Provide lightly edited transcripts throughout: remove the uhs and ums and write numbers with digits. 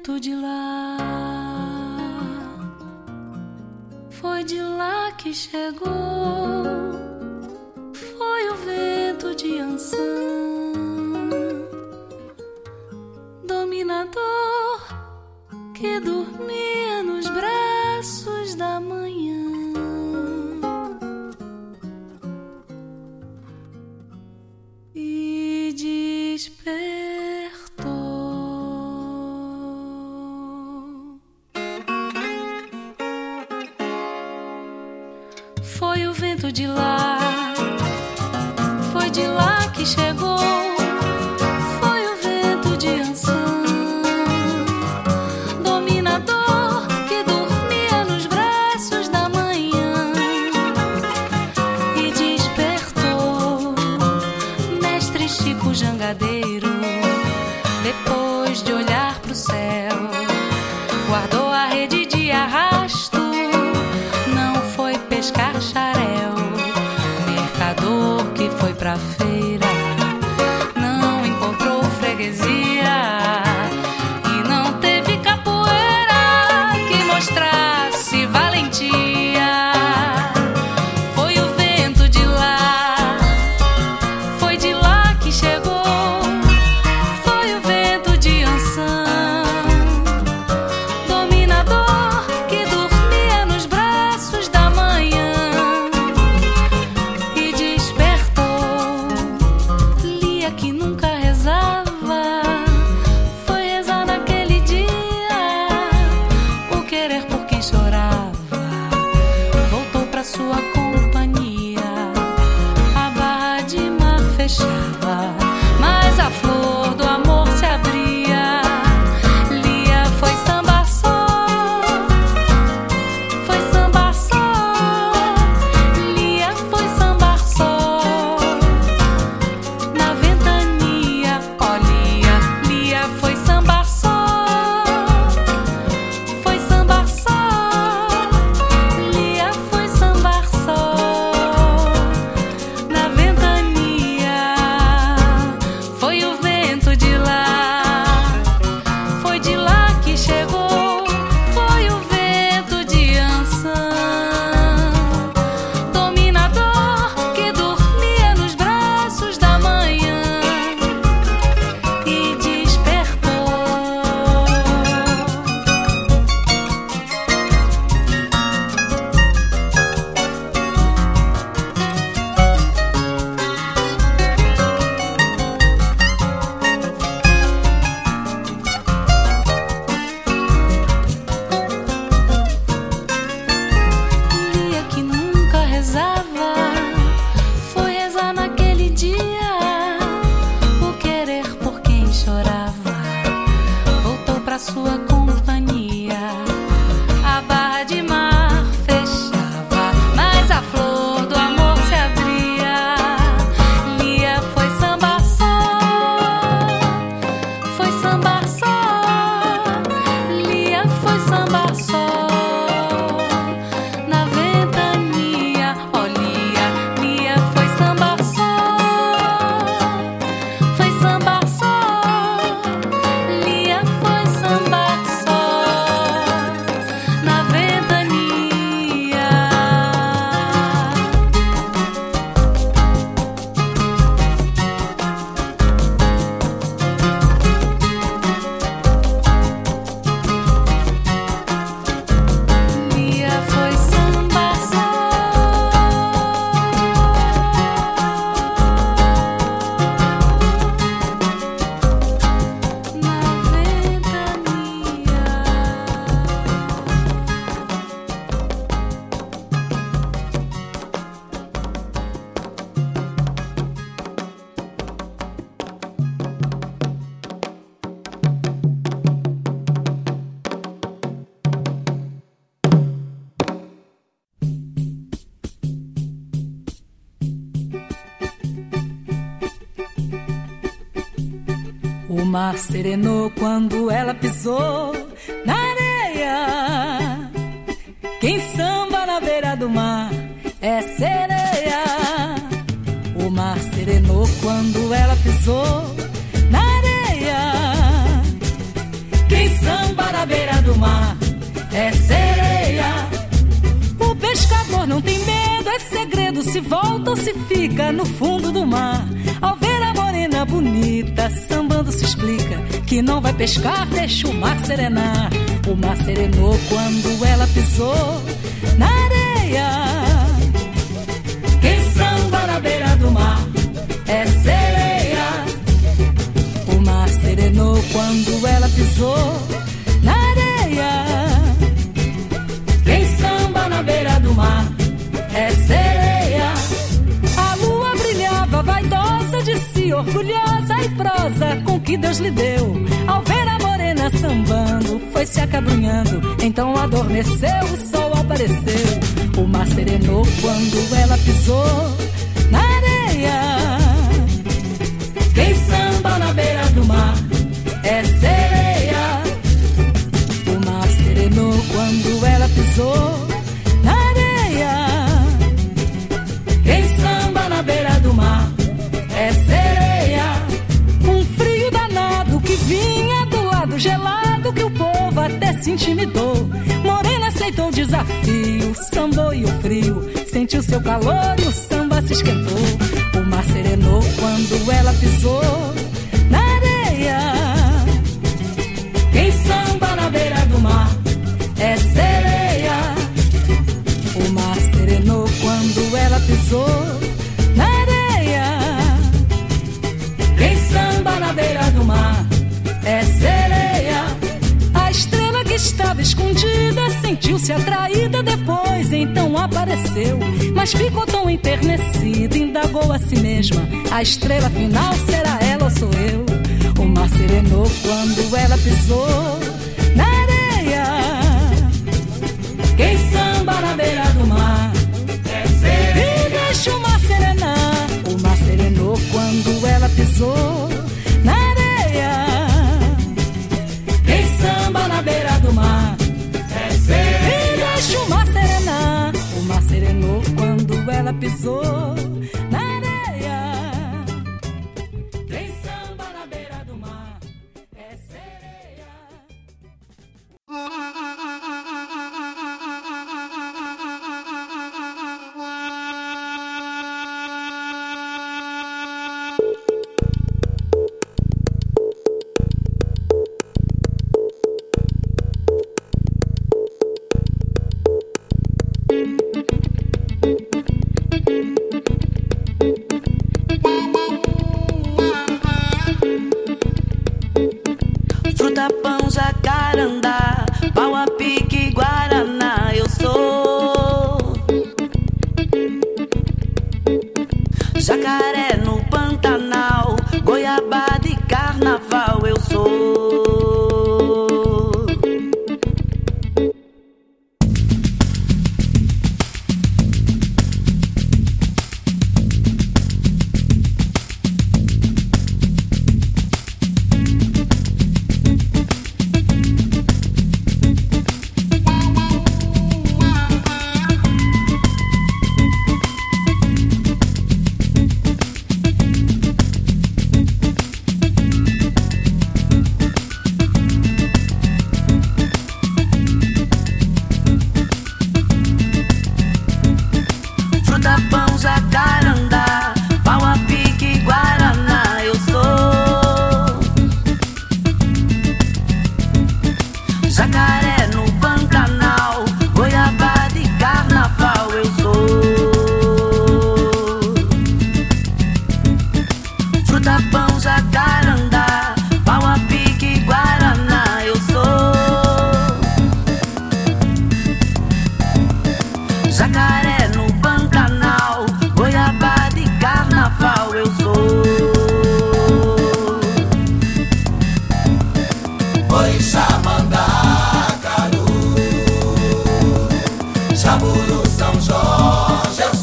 vento de lá, foi de lá que chegou, foi o vento de Ançã, dominador que dormia nos braços da manhã. E despertou. Foi o vento de lá, foi de lá que chegou, foi o vento de Ançã, dominador que dormia nos braços da manhã. E despertou mestre Chico Jangadeiro, depois de olhar pro céu, guardou a rede de arrasto, não foi pescar xarel. Mercador que foi pra feira, não encontrou freguesia, e não teve capoeira que mostrasse valentia. Foi o vento de lá, foi de lá que chegou, foi o vento de Ançã, dominador que dormia nos braços da manhã. E despertou Lia que nunca rezava, foi rezar naquele dia, o querer por quem chorava, voltou pra sua companhia. A barra de mar fechava, mas a flor do amor se abria. Lia foi samba só, foi samba só. Lia foi samba só, na ventania. Ó Lia, Lia foi samba só, foi samba só. Lia foi samba só, na ventania. Foi o vento de lá, foi de lá que chegou, foi o vento de Ançã, dominador que dormia nos braços da manhã. E despertou. Lia que nunca rezava, foi rezar naquele dia, o querer por quem chorava, voltou pra sua companhia. A barra de mar fechava, mas a flor do amor se abria. Lia foi samba só, foi samba só. Lia foi samba só, na ventania. Ó Lia, Lia foi samba só, foi samba só. Lia foi samba só, na ventania. Lia foi samba só, na ventania. O mar serenou quando ela pisou na areia. Quem samba na beira do mar é sereia. O mar serenou quando ela pisou na areia. Quem samba se volta ou se fica no fundo do mar. Ao ver a morena bonita, sambando se explica que não vai pescar, deixa o mar serenar. O mar serenou quando ela pisou na areia. Quem samba na beira do mar é sereia. O mar serenou quando ela pisou na areia. Quem samba na beira do mar é sereia. A lua brilhava vaidosa de si, orgulhosa e prosa com que Deus lhe deu. Ao ver a morena sambando, foi se acabrunhando, então adormeceu, o sol apareceu. O mar serenou quando ela pisou na areia. Quem samba na beira do mar é sereia. O mar serenou quando ela pisou na areia. Quem samba na beira do mar é sereia. Um frio danado que vinha do lado gelado, que o povo até se intimidou. Morena aceitou o desafio, sambou e o frio sentiu seu calor e o samba se esquentou. O mar serenou quando ela pisou na areia. Quem samba na beira do mar é sereia. O mar serenou quando ela pisou na areia. Quem samba na beira do mar é sereia. A estrela que estava escondida sentiu-se atraída depois, então apareceu, mas ficou tão enternecida, indagou a si mesma: a estrela final será ela ou sou eu? O mar serenou quando ela pisou na areia. Quem samba na beira do mar é sereia. E deixa o mar serenar. O mar serenou quando ela pisou na areia. Quem samba na beira do mar é sereia. E deixa o mar serenar. O mar serenou quando ela pisou na areia. Quem samba na beira do mar é sereia. Fruta, pão, jacarandá, pau a pique, guaraná, eu sou. Jacaré no Pantanal, goiabada e carnaval, eu sou.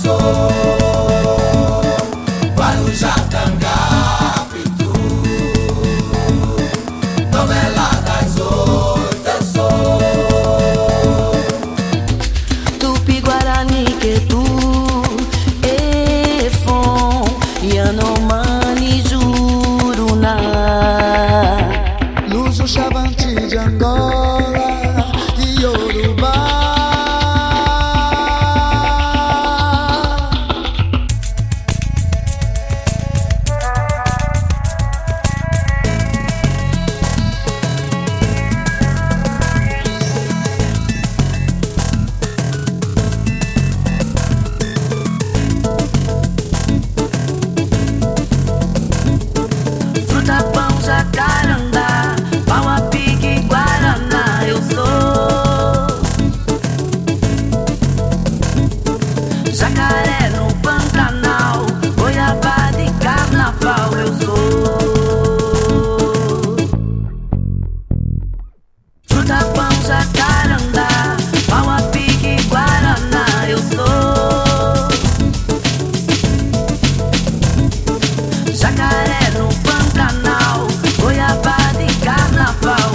Guarujá, Tanga, Pitu,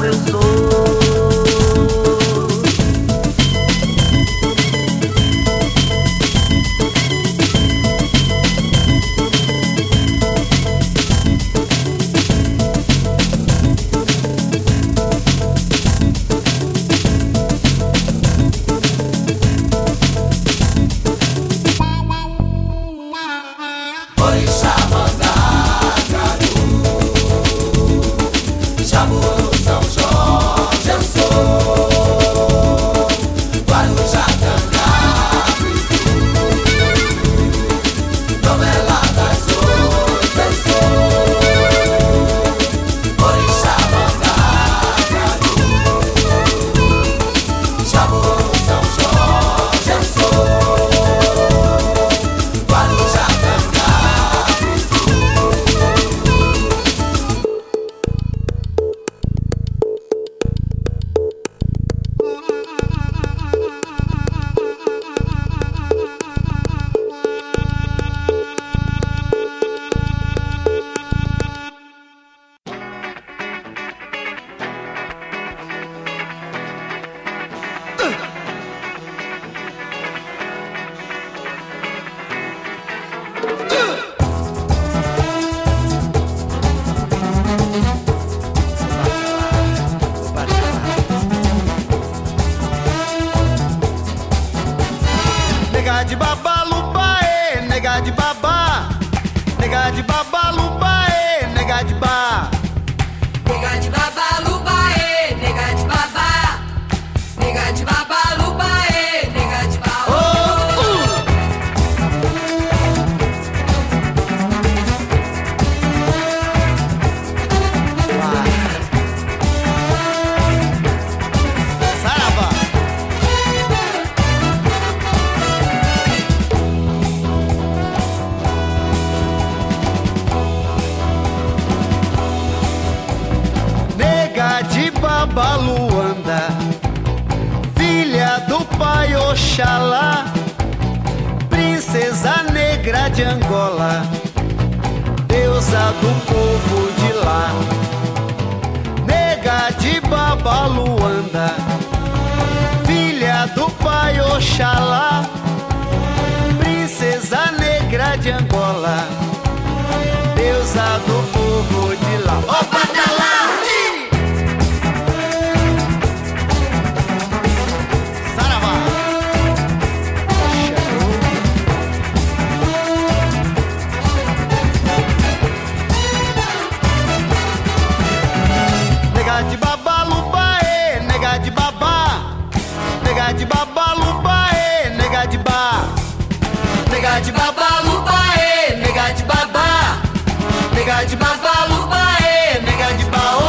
eu sou. Nega de babaluba, nega de babá. Nega de babaluba, nega de ba. Nega de babaluba, nega de babá. Nega de babaluba, nega de ba. Sarava. Nega de Babaluanda, filha do pai Oxalá, princesa negra de Angola, deusa do povo de lá. Nega de Babaluanda, filha do pai Oxalá, princesa negra de Angola, deusa do povo de lá. Opa, tá lá! Saravá! Nega de babaluba, nega de babá. Nega de babaluba, nega de ba. Nega de babaluba, nega de babá. Nega de babaluba, Nega de baô.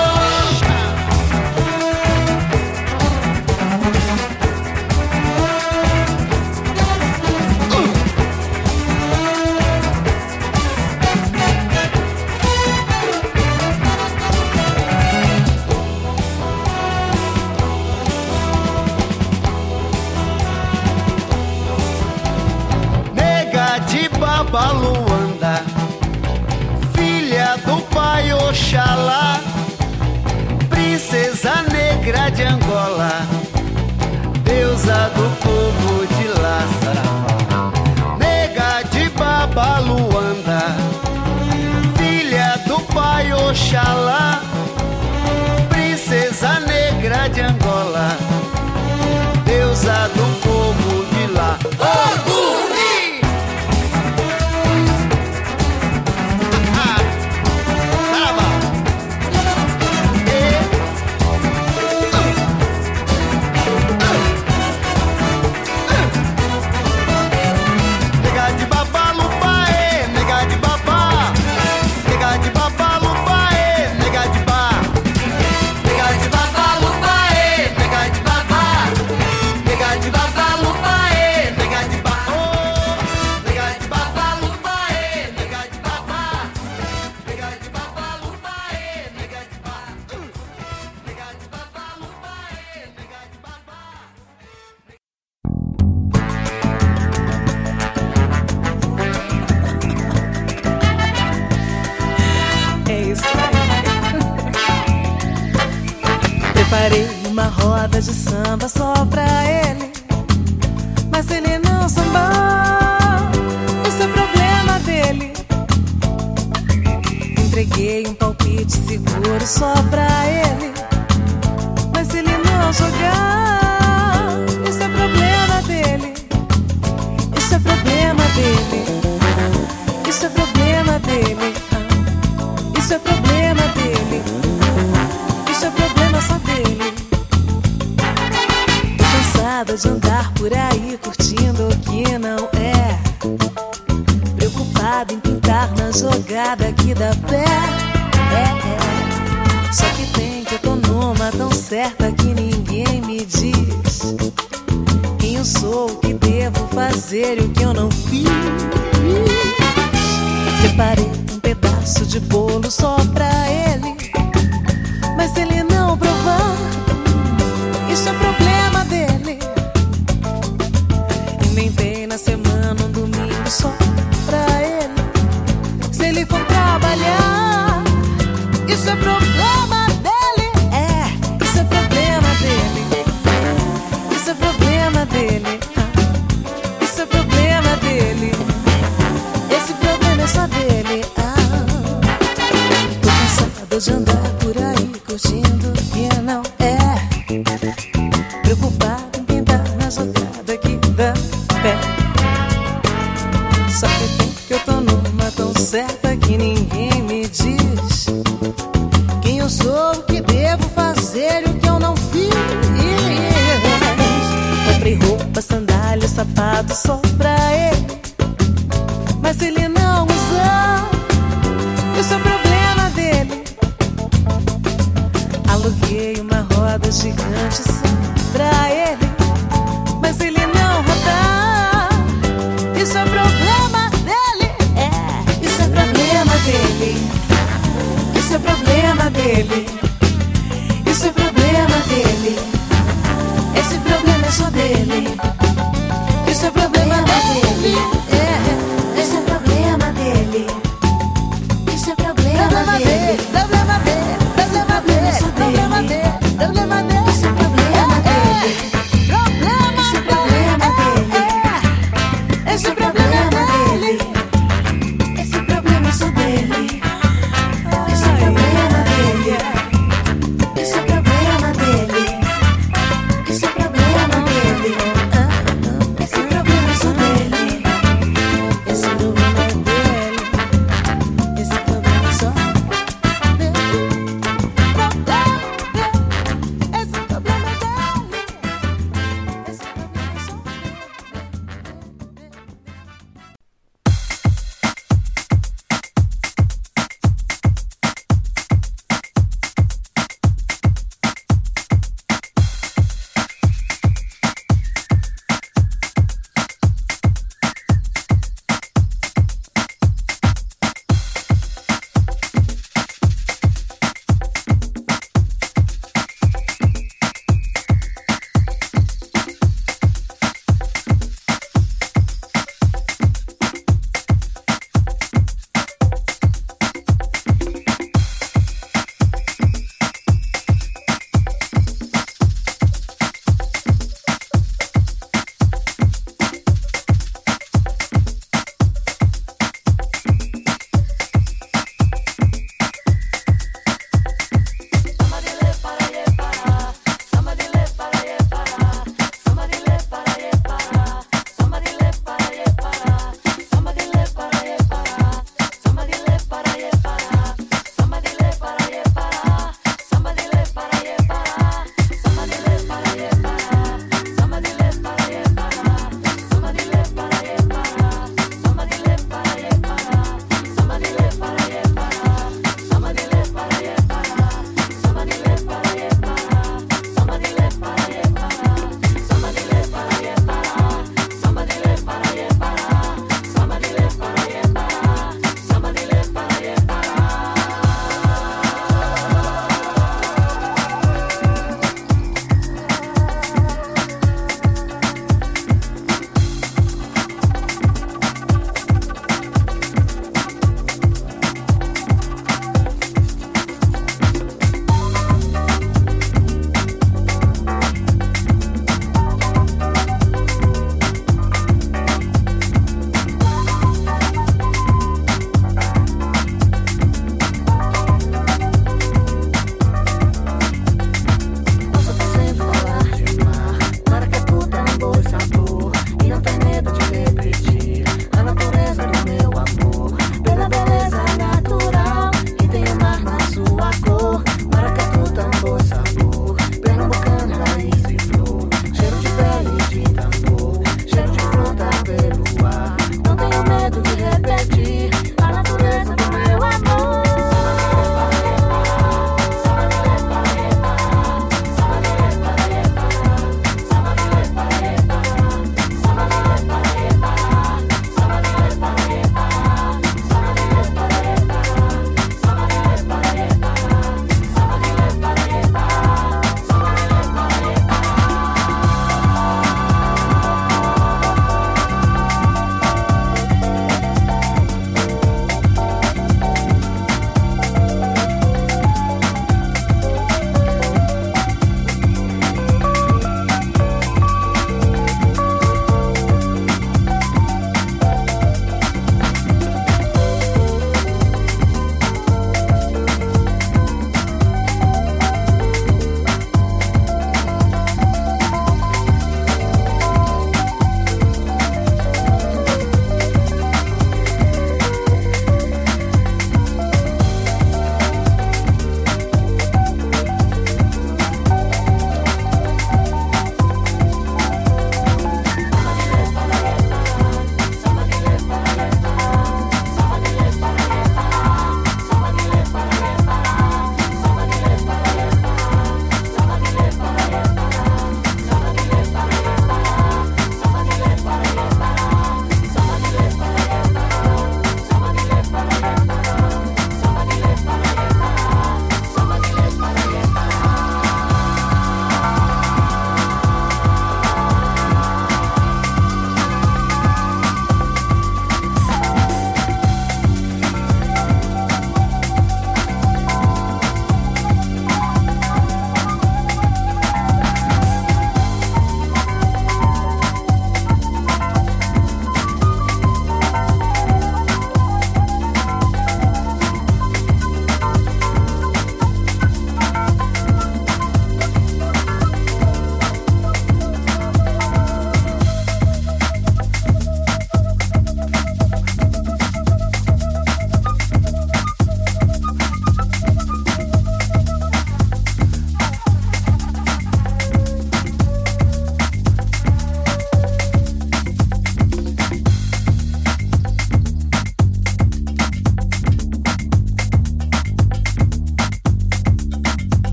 Nega de Babaluanda, filha do pai Oxalá, princesa negra de Angola, deusa do povo de lá. Saravá. Nega de Babaluanda, filha do pai Oxalá, princesa negra de Angola, deusa do povo de lá. Nega de babaluba, nega de babá. Nega de babaluba, uma roda de samba só pra ele, mas ele não sambar, isso é problema dele. Entreguei um palpite seguro só pra ele, mas ele não jogar, isso é problema dele. Isso é problema dele. Isso é problema dele. Isso é problema dele. Isso é problema só dele. Tô cansada de andar por aí curtindo o que não é, preocupada em pintar na jogada que dá pé. Só que tem que eu tô numa tão certa que ninguém me diz quem eu sou, o que devo fazer e o que eu não fiz. Separei um pedaço de bolo só pra ele, mas ele não provar, isso é problema dele. Inventei na semana um domingo só pra ele, se ele for trabalhar, isso é problema dele. Isso é problema dele. Isso é problema dele. Isso é problema dele. Esse problema é só dele. Tô cansada de andar por aí curtindo o que não é, preocupada em pintar na jogada que dá pé. Só que tem que eu tô numa tão certa que ninguém me diz quem eu sou, o que devo fazer e o que eu não fiz. Comprei roupa, sandália, sapato só pra ele, mas ele não usa, isso é problema dele. Aluguei uma roda gigante só pra ele, mas ele não rodar, isso é problema dele. Isso é problema dele. Isso é problema dele. Isso é problema dele. Esse problema é só dele. Isso é problema dele. Esse é problema dele. Isso é problema dele. Problema dele. Problema dele. Problema dele. Problema dele. Isso é problema dele. Isso é problema dele. Esse é problema dele. Esse problema é só dele. Esse é problema dele.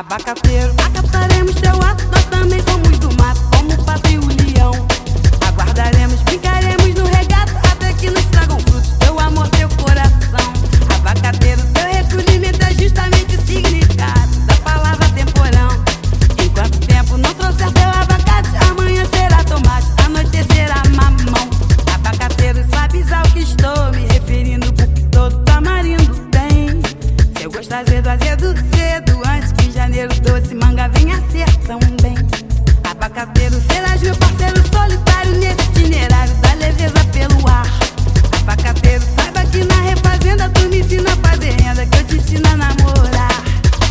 Abacateiro, captaremos teu ato, nós também somos do mato, como o pato e o leão. Aguardaremos, brincaremos no regato, até que nos tragam frutos, teu amor, teu coração. Abacateiro, teu recolhimento é justamente o significado da palavra temporão. Enquanto o tempo não trouxer teu abacate, amanhã será tomate, anoitecerá mamão. Abacateiro, sabes ao que estou me referindo, porque todo tamarindo tem seu gosto azedo, azedo cedo, antes que janeiro doce manga venha a ser também. Abacateiro, serás meu parceiro solitário nesse itinerário da leveza pelo ar. Abacateiro, saiba que na refazenda tu me ensina a fazer renda, que eu te ensino a namorar.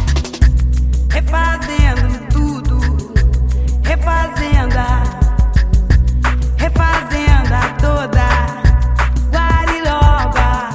Refazendo tudo, refazenda, refazenda toda, Guariroba,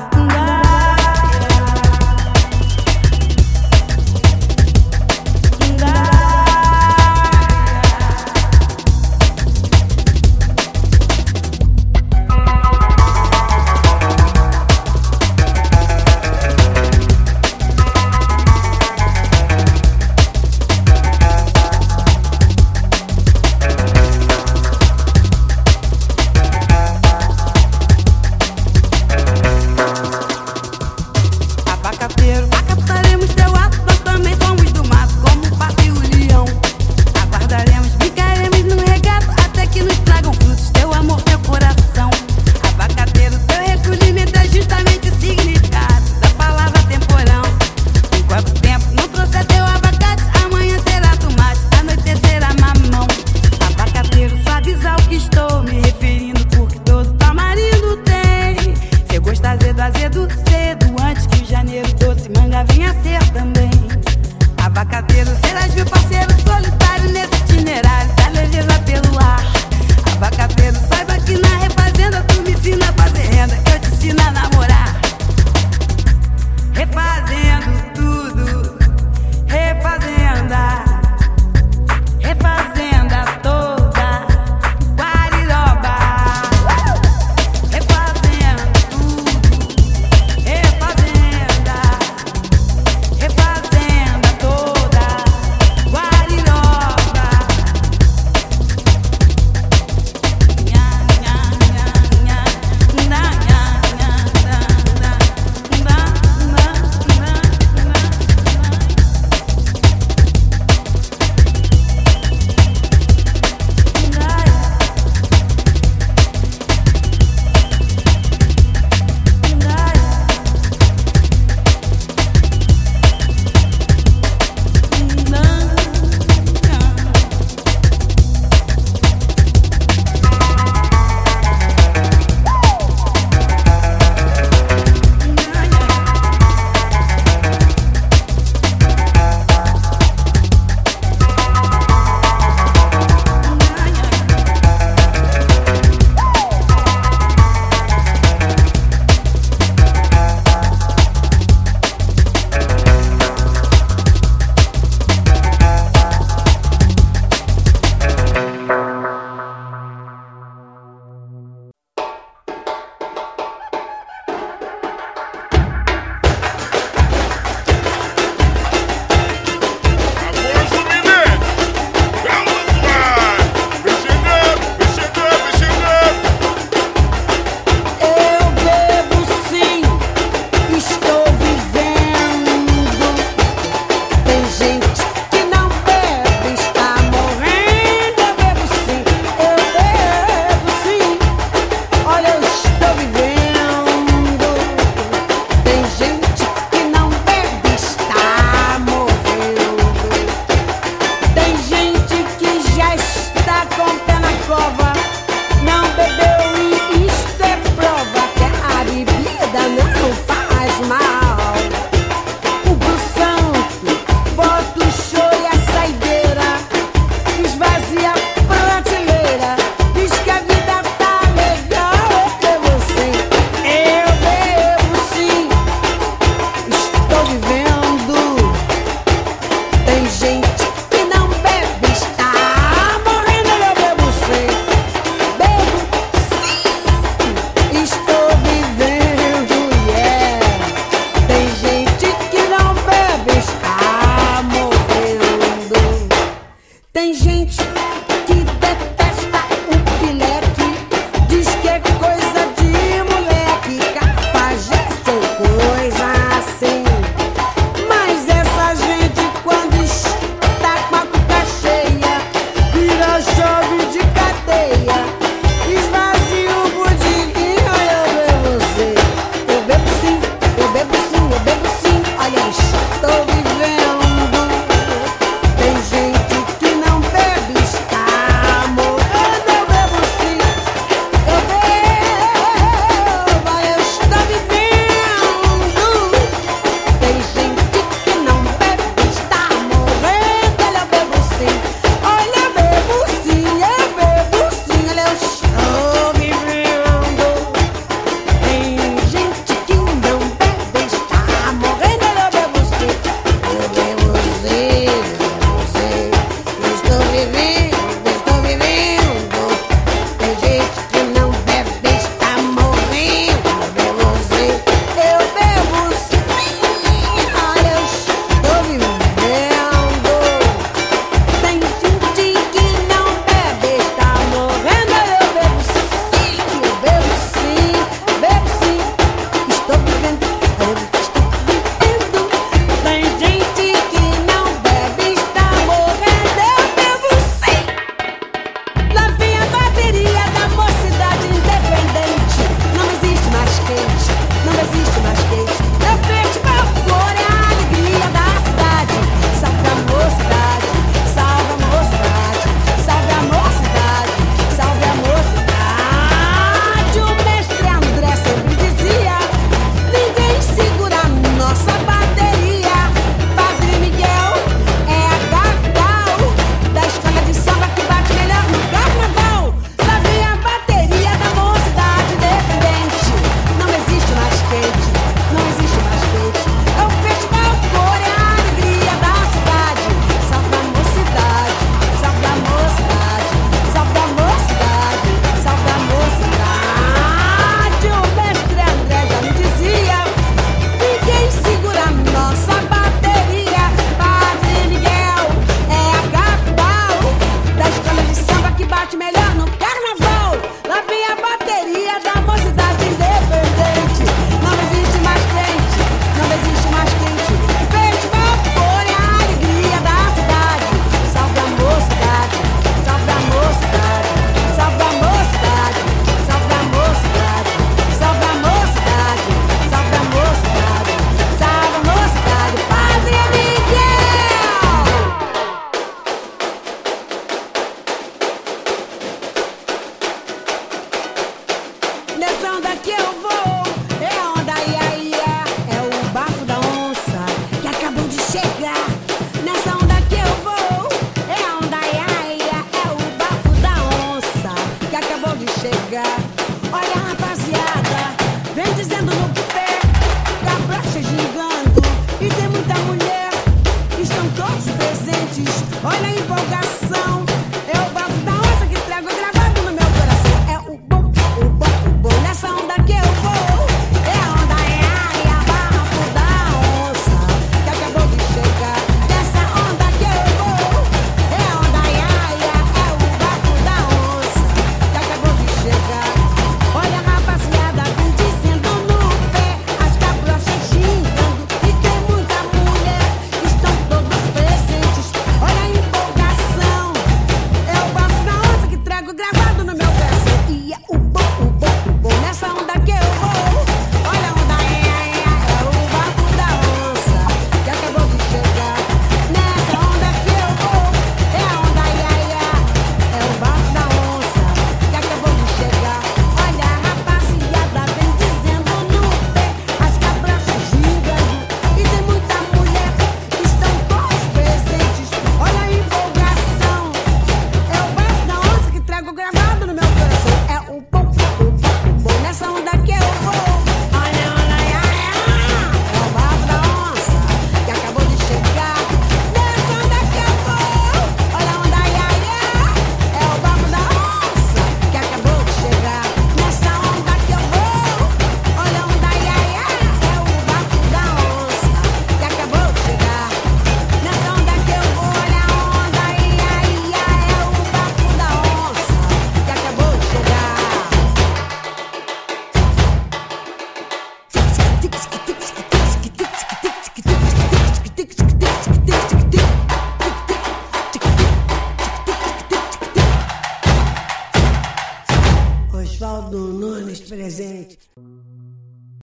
Oswaldo Nunes presente.